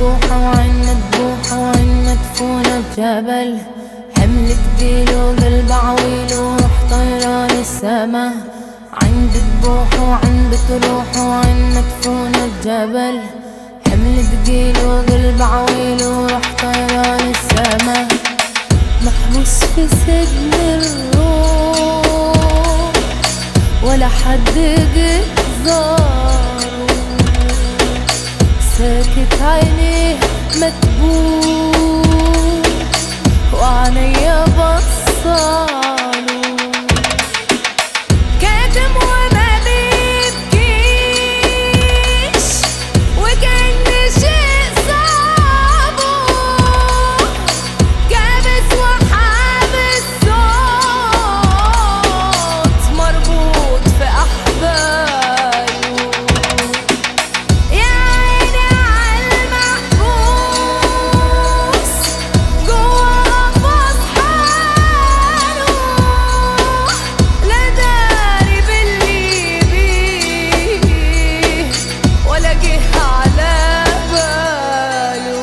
بوحة وعين مدبوحة وعين مدفونة بجبل، حمل تقيل وقلب عويل وروح طيران السما. عين بتبوح وعين بتروح وعين مدفونة بجبل، حمل تقيل وقلب عويل وروح طيران السما. محبوس في سجن الروح ولا حد قد زاره، ساكت عينيه مدبوح وعينيا بصاله، كاتم وما بيبكيش وكأن شيء صابه، كابس وحابس صوت مربوط في أحباله. يا عيني عالمحبوس جوا قفص حاله، لا داري باللي بيه ولا جه على باله.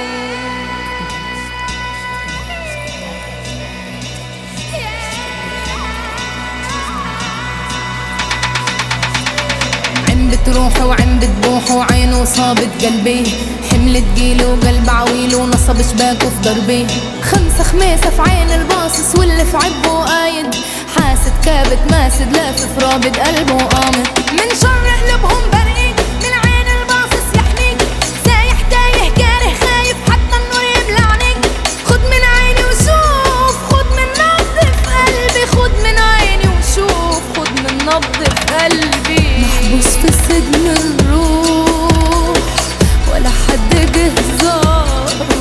عين بتروح وعين بتبوح وعينه صابت قلبي، حمل تقيل وقلب عويل ونصب شباكه في ضربي. خمسة خميسة في عين الباصص واللي في عبه قايد، حاسد كابت ماسد لافف رابط قلبه قامت. من شر قلوبهم برقيك من عين الباصص يحميك، سايح تايه كاره خايف حتى النور يبلعنيك. خد من عيني وشوف، خد من نبض في قلبي، خد من عيني وشوف، خد من نبض في قلبي. محبوس في سجن الروح ولا حد جه زاره،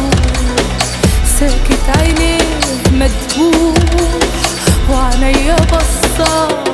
ساكت عينيه مدبوح وعينيا بصاله.